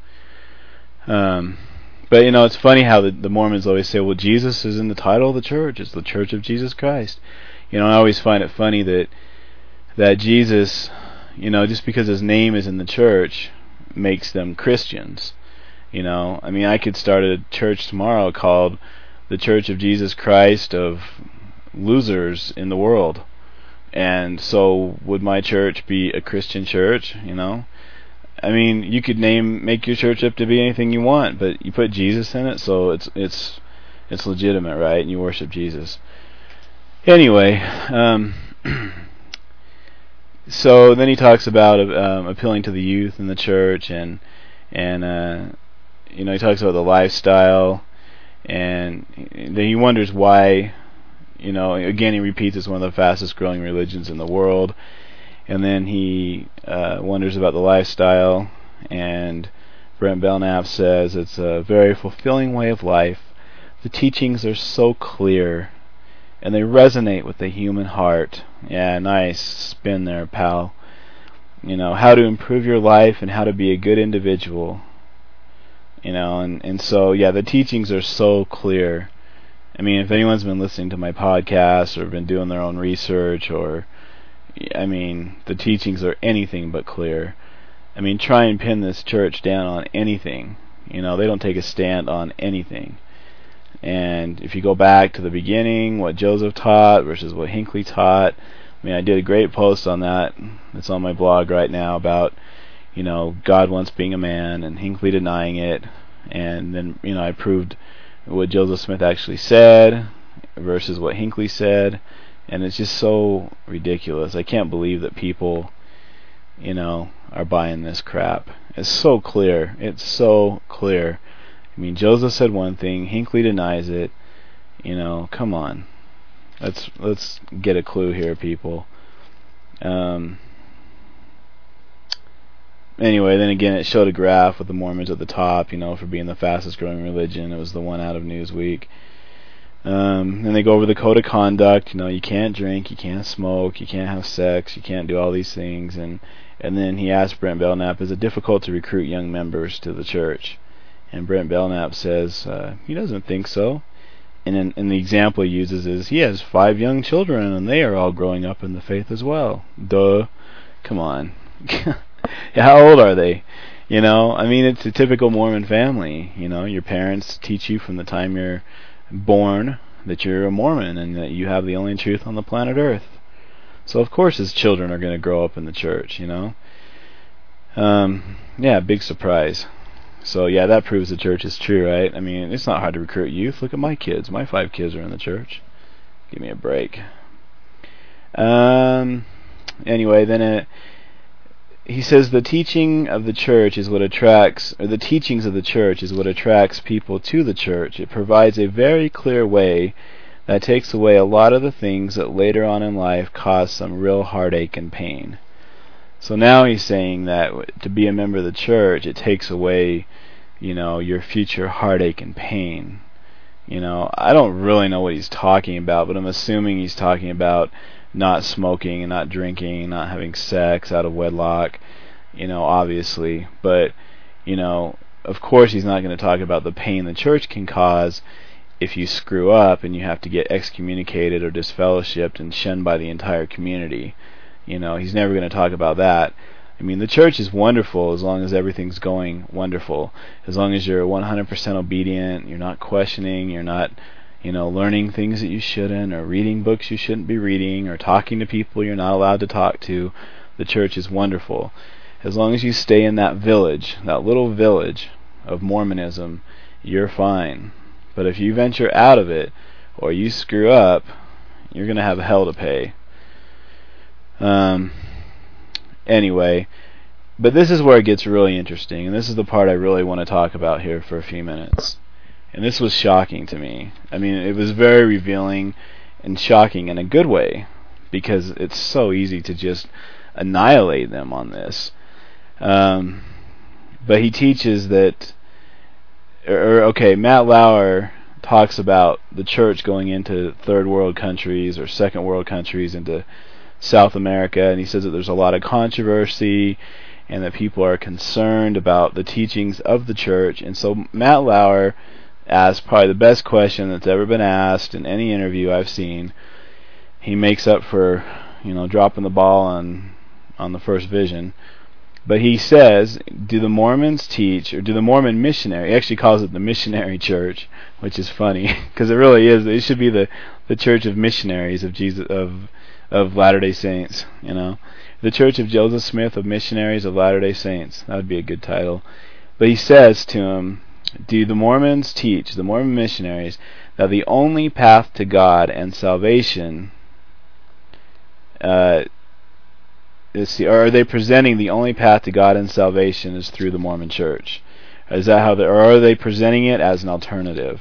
Um, but you know, it's funny how the, the Mormons always say, well, Jesus is in the title of the church, it's the Church of Jesus Christ. You know, I always find it funny that that Jesus, you know, just because his name is in the church makes them Christians. You know, I mean, I could start a church tomorrow called the Church of Jesus Christ of Losers in the World, and so would my church be a Christian church? You know, I mean, you could name make your church up to be anything you want, but you put Jesus in it, so it's it's it's legitimate, right? And you worship Jesus. Anyway, um so then he talks about um, appealing to the youth in the church, and and uh, you know, he talks about the lifestyle, and then he wonders why. You know, again, he repeats it's one of the fastest growing religions in the world, and then he uh, wonders about the lifestyle, and Brent Belknap says it's a very fulfilling way of life. The teachings are so clear, and they resonate with the human heart. Yeah, nice spin there, pal. You know, how to improve your life and how to be a good individual. You know, and, and so, yeah, the teachings are so clear. I mean, if anyone's been listening to my podcast or been doing their own research, or, I mean, the teachings are anything but clear. I mean, try and pin this church down on anything. You know, they don't take a stand on anything. And if you go back to the beginning, what Joseph taught versus what Hinckley taught, I mean, I did a great post on that. It's on my blog right now about, you know, God once being a man and Hinckley denying it. And then, you know, I proved what Joseph Smith actually said versus what Hinckley said. And it's just so ridiculous. I can't believe that people, you know, are buying this crap. It's so clear. It's so clear. I mean, Joseph said one thing, Hinckley denies it. You know, come on. let's let's get a clue here, people. Um, anyway, then again, it showed a graph with the Mormons at the top, you know, for being the fastest growing religion. It was the one out of Newsweek. Um, and they go over the code of conduct. You know, you can't drink, you can't smoke, you can't have sex, you can't do all these things. And and then he asked Brent Belknap, is it difficult to recruit young members to the church? And Brent Belknap says uh, he doesn't think so. And then, and the example he uses is he has five young children, and they are all growing up in the faith as well. Duh. Come on. How old are they? You know, I mean, it's a typical Mormon family. You know, your parents teach you from the time you're born that you're a Mormon and that you have the only truth on the planet Earth. So of course his children are going to grow up in the church, you know. Um, yeah, big surprise. So yeah, that proves the church is true, right? I mean, it's not hard to recruit youth. Look at my kids. My five kids are in the church. Give me a break. Um. Anyway, then it. He says the teaching of the church is what attracts, or the teachings of the church is what attracts people to the church. It provides a very clear way that takes away a lot of the things that later on in life cause some real heartache and pain. So now he's saying that to be a member of the church, it takes away, you know, your future heartache and pain. You know, I don't really know what he's talking about, but I'm assuming he's talking about not smoking and not drinking, not having sex out of wedlock, you know, obviously. But, you know, of course he's not going to talk about the pain the church can cause if you screw up and you have to get excommunicated or disfellowshipped and shunned by the entire community. You know, he's never going to talk about that. I mean, the church is wonderful as long as everything's going wonderful. As long as you're one hundred percent obedient, you're not questioning, you're not, you know, learning things that you shouldn't, or reading books you shouldn't be reading, or talking to people you're not allowed to talk to. The church is wonderful. As long as you stay in that village, that little village of Mormonism, you're fine. But if you venture out of it, or you screw up, you're going to have hell to pay. Um, anyway, but this is where it gets really interesting, and this is the part I really want to talk about here for a few minutes. And this was shocking to me. I mean, it was very revealing and shocking in a good way, because it's so easy to just annihilate them on this. Um, but he teaches that, or, okay, Matt Lauer talks about the church going into third world countries or second world countries, into South America, and he says that there's a lot of controversy and that people are concerned about the teachings of the church. And so Matt Lauer asked probably the best question that's ever been asked in any interview I've seen. He makes up for, you know, dropping the ball on on the first vision. But he says, do the Mormons teach, or do the Mormon missionary, he actually calls it the missionary church, which is funny, because it really is. It should be the, the church of missionaries of Jesus, of of Latter-day Saints, you know. The Church of Joseph Smith of Missionaries of Latter-day Saints. That would be a good title. But he says to him, do the Mormons teach, the Mormon missionaries, that the only path to God and salvation, uh, is the, or are they presenting the only path to God and salvation is through the Mormon Church? Is that how they, or are they presenting it as an alternative?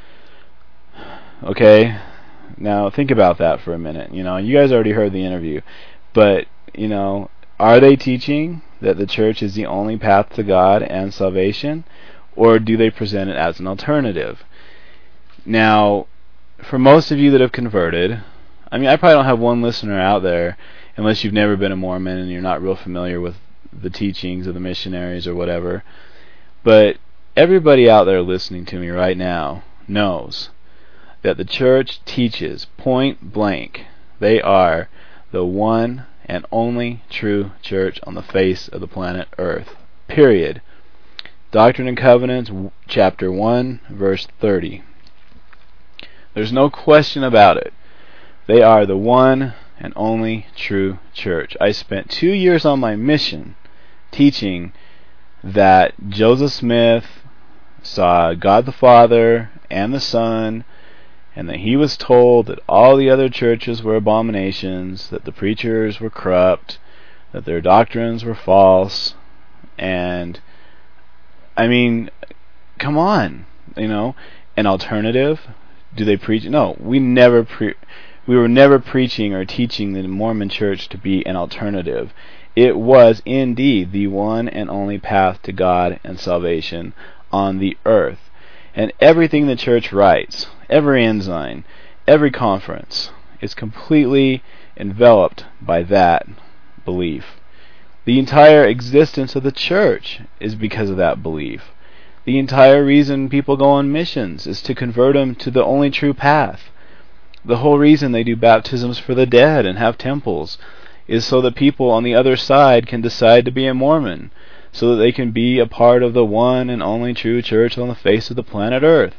Okay, now think about that for a minute. You know, you guys already heard the interview, but you know, are they teaching that the church is the only path to God and salvation, or do they present it as an alternative? Now, for most of you that have converted, I mean, I probably don't have one listener out there, unless you've never been a Mormon and you're not real familiar with the teachings of the missionaries or whatever. But everybody out there listening to me right now knows that the church teaches point blank they are the one and only true church on the face of the planet Earth. Period. Doctrine and Covenants, chapter one, verse thirty. There's no question about it. They are the one and only true church. I spent two years on my mission teaching that Joseph Smith saw God the Father and the Son, and that he was told that all the other churches were abominations, that the preachers were corrupt, that their doctrines were false. And I mean, come on, you know, an alternative? Do they preach? No, we never pre- We were never preaching or teaching the Mormon Church to be an alternative. It was indeed the one and only path to God and salvation on the earth. And everything the church writes, every ensign, every conference, is completely enveloped by that belief. The entire existence of the church is because of that belief. The entire reason people go on missions is to convert them to the only true path. The whole reason they do baptisms for the dead and have temples is so that people on the other side can decide to be a Mormon, so that they can be a part of the one and only true church on the face of the planet Earth.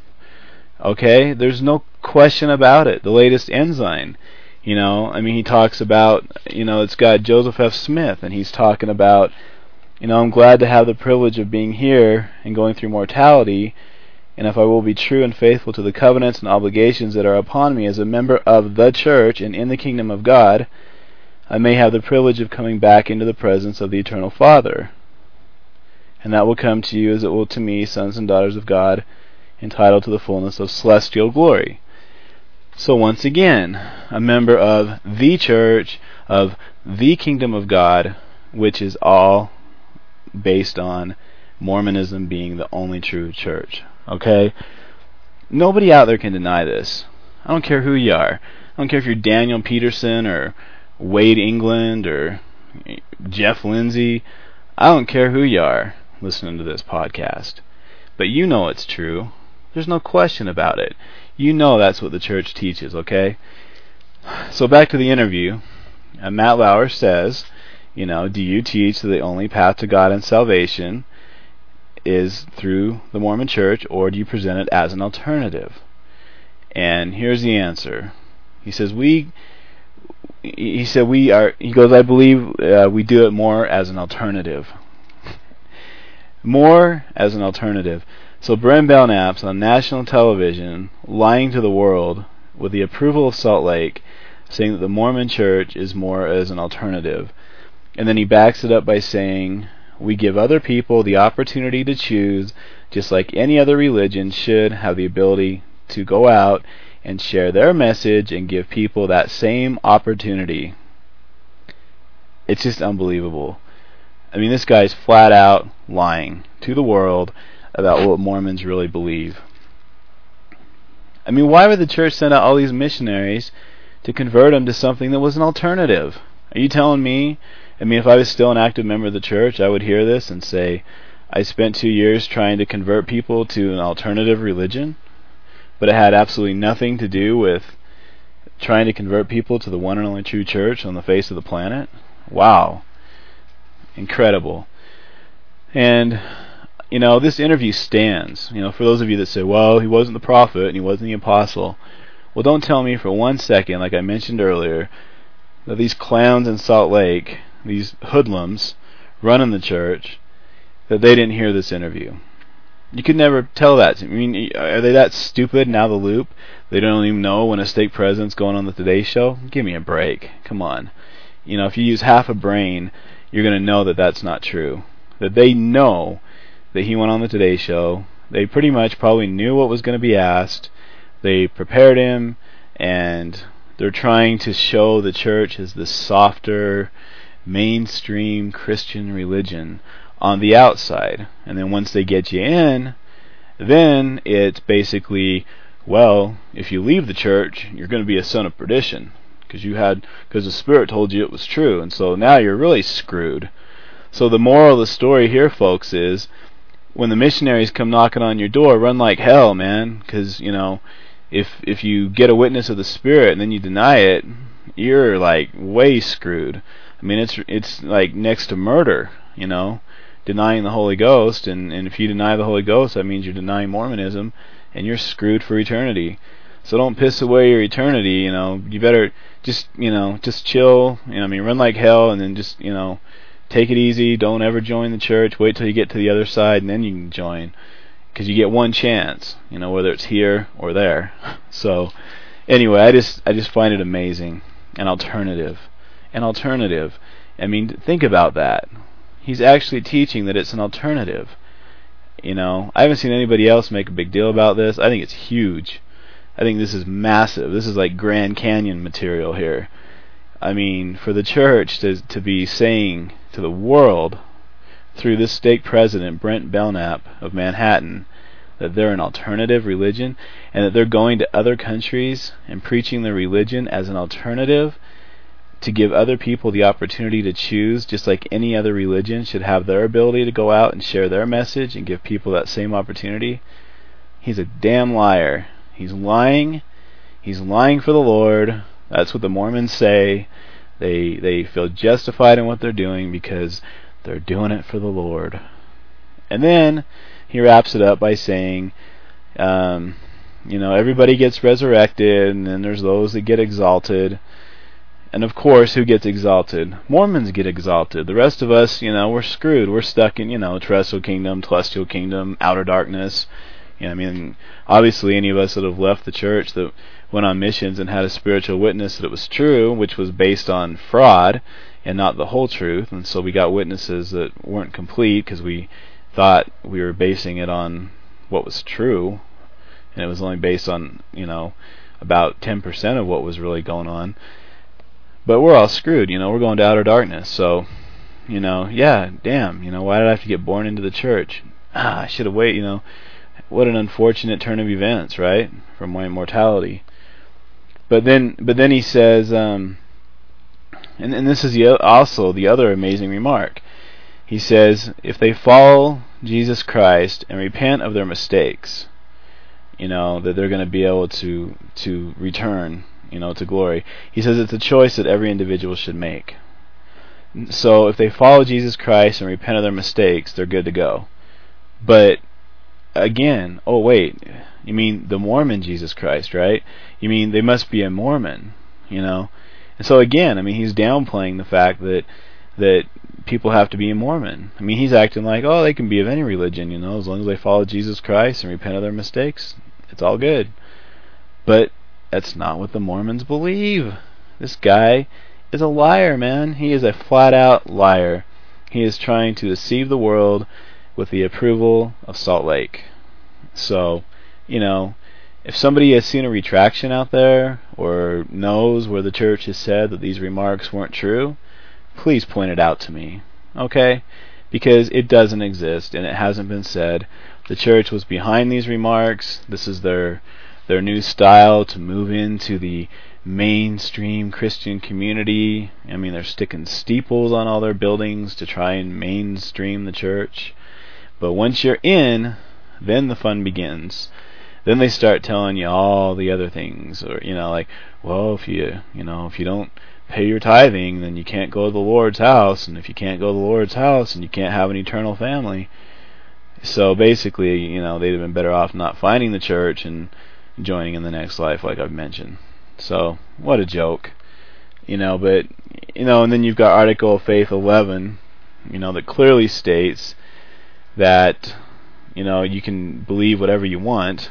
Okay? There's no question about it. The latest ensign, you know, I mean, he talks about, you know, it's got Joseph F. Smith, and he's talking about, you know, I'm glad to have the privilege of being here and going through mortality, and if I will be true and faithful to the covenants and obligations that are upon me as a member of the church and in the kingdom of God, I may have the privilege of coming back into the presence of the eternal Father. And that will come to you as it will to me, sons and daughters of God, entitled to the fullness of celestial glory. So once again, a member of the church, of the kingdom of God, which is all based on Mormonism being the only true church. Okay? Nobody out there can deny this. I don't care who you are. I don't care if you're Daniel Peterson or Wade England or Jeff Lindsay. I don't care who you are listening to this podcast. But you know it's true. There's no question about it. You know that's what the church teaches, okay? So back to the interview. Uh, Matt Lauer says, you know, do you teach that the only path to God and salvation is through the Mormon Church, or do you present it as an alternative? And here's the answer. He says, we, he said, we are, he goes, I believe uh, we do it more as an alternative. More as an alternative. So Bren Belknap's on national television lying to the world with the approval of Salt Lake, saying that the Mormon Church is more as an alternative. And then he backs it up by saying, we give other people the opportunity to choose, just like any other religion should have the ability to go out and share their message and give people that same opportunity. It's just unbelievable. I mean, this guy's flat out lying to the world about what Mormons really believe. I mean, why would the church send out all these missionaries to convert them to something that was an alternative? Are you telling me? I mean, if I was still an active member of the church, I would hear this and say, I spent two years trying to convert people to an alternative religion, but it had absolutely nothing to do with trying to convert people to the one and only true church on the face of the planet? Wow. Incredible. And, you know, this interview stands. You know, for those of you that say, well, he wasn't the prophet and he wasn't the apostle. Well, don't tell me for one second, like I mentioned earlier, that these clowns in Salt Lake, these hoodlums running the church, that they didn't hear this interview. You could never tell that to me. I mean, are they that stupid and out of the loop? They don't even know when a stake president's going on the Today Show? Give me a break. Come on. You know, if you use half a brain, you're going to know that that's not true. That they know that he went on the Today Show. They pretty much probably knew what was going to be asked. They prepared him, and they're trying to show the church as the softer, mainstream Christian religion on the outside. And then once they get you in, then it's basically, well, if you leave the church, you're going to be a son of perdition, because you had, because the Spirit told you it was true, and so now you're really screwed. So the moral of the story here, folks, is when the missionaries come knocking on your door, run like hell, man, because, you know, if if you get a witness of the Spirit and then you deny it, you're like way screwed. I mean, it's it's like next to murder, you know, denying the Holy Ghost, and, and if you deny the Holy Ghost, that means you're denying Mormonism, and you're screwed for eternity. So don't piss away your eternity, you know. You better just, you know, just chill, you know, I mean, run like hell, and then just, you know, take it easy. Don't ever join the church. Wait till you get to the other side, and then you can join, because you get one chance, you know, whether it's here or there. So anyway, I just I just find it amazing. An alternative. An alternative. I mean, think about that. He's actually teaching that it's an alternative. You know, I haven't seen anybody else make a big deal about this. I think it's huge. I think this is massive. This is like Grand Canyon material here. I mean, for the church to to be saying to the world through this stake president, Brent Belknap of Manhattan, that they're an alternative religion, and that they're going to other countries and preaching their religion as an alternative to give other people the opportunity to choose, just like any other religion should have their ability to go out and share their message and give people that same opportunity. He's a damn liar. He's lying. He's lying for the Lord. That's what the Mormons say. They they feel justified in what they're doing because they're doing it for the Lord. And then he wraps it up by saying, um, you know, everybody gets resurrected, and then there's those that get exalted. And of course, who gets exalted? Mormons get exalted. The rest of us, you know, we're screwed. We're stuck in, you know, terrestrial kingdom, celestial kingdom, outer darkness. You know, I mean, obviously, any of us that have left the church that went on missions and had a spiritual witness that it was true, which was based on fraud and not the whole truth, and so we got witnesses that weren't complete because we thought we were basing it on what was true, and it was only based on, you know, about ten percent of what was really going on. But we're all screwed, you know, we're going to outer darkness, so, you know, yeah, damn, you know, why did I have to get born into the church? Ah, I should have waited, you know, what an unfortunate turn of events, right, from my immortality. But then, but then he says, um, and, and this is the, also the other amazing remark. He says, if they follow Jesus Christ and repent of their mistakes, you know, that they're going to be able to to return, you know, to glory. He says it's a choice that every individual should make. So if they follow Jesus Christ and repent of their mistakes, they're good to go. But again, oh wait, you mean the Mormon Jesus Christ, right? You mean they must be a Mormon, you know? And so again, I mean, he's downplaying the fact that that people have to be a Mormon. I mean, he's acting like, oh, they can be of any religion, you know, as long as they follow Jesus Christ and repent of their mistakes, it's all good. But that's not what the Mormons believe. This guy is a liar, man. He is a flat-out liar. He is trying to deceive the world with the approval of Salt Lake. So, you know, if somebody has seen a retraction out there or knows where the church has said that these remarks weren't true, please point it out to me, okay? Because it doesn't exist and it hasn't been said. The church was behind these remarks. This is their their new style to move into the mainstream Christian community. I mean, they're sticking steeples on all their buildings to try and mainstream the church. But once you're in, then the fun begins. Then they start telling you all the other things, or, you know, like, well, if you, you know, if you don't pay your tithing, then you can't go to the Lord's house, and if you can't go to the Lord's house, and you can't have an eternal family. So basically, you know, they'd have been better off not finding the church and joining in the next life, like I've mentioned. So, what a joke. You know, but, you know, and then you've got Article of Faith eleven, you know, that clearly states that, you know, you can believe whatever you want,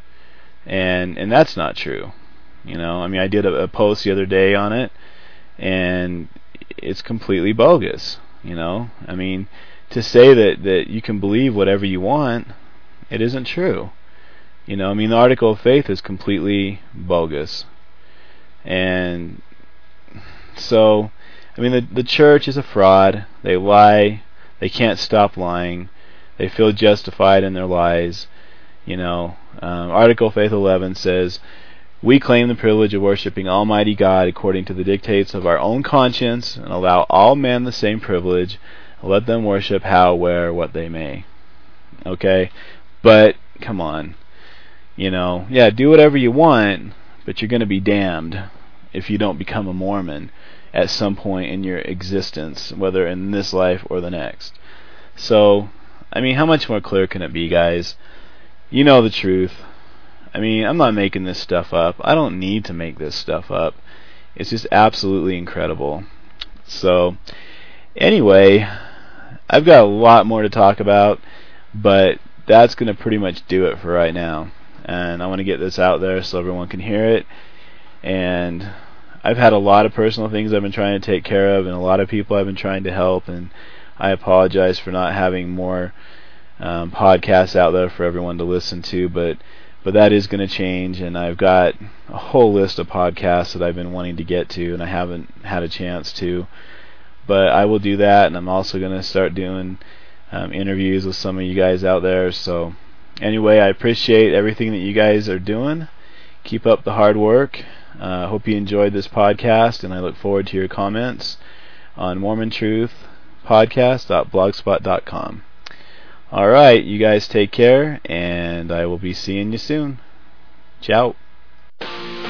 and and that's not true. You know, I mean, I did a, a post the other day on it, and it's completely bogus. You know, I mean, to say that, that you can believe whatever you want, it isn't true. You know, I mean, the Article of Faith is completely bogus. And so, I mean, the the church is a fraud. They lie. They can't stop lying. They feel justified in their lies. You know, um, Article of Faith eleven says, we claim the privilege of worshiping Almighty God according to the dictates of our own conscience, and allow all men the same privilege. Let them worship how, where, what they may. Okay? But, come on. You know, yeah, do whatever you want, but you're going to be damned if you don't become a Mormon at some point in your existence, whether in this life or the next. So, I mean, how much more clear can it be, guys? You know the truth. I mean, I'm not making this stuff up. I don't need to make this stuff up. It's just absolutely incredible. So, anyway, I've got a lot more to talk about, but that's going to pretty much do it for right now. And I want to get this out there so everyone can hear it. And I've had a lot of personal things I've been trying to take care of, and a lot of people I've been trying to help, and I apologize for not having more um, podcasts out there for everyone to listen to, but but that is going to change, and I've got a whole list of podcasts that I've been wanting to get to, and I haven't had a chance to. But I will do that, and I'm also going to start doing um, interviews with some of you guys out there. So anyway, I appreciate everything that you guys are doing. Keep up the hard work. I uh, hope you enjoyed this podcast, and I look forward to your comments on Mormon Truth Podcast dot blogspot dot com. All right, you guys take care, and I will be seeing you soon. Ciao.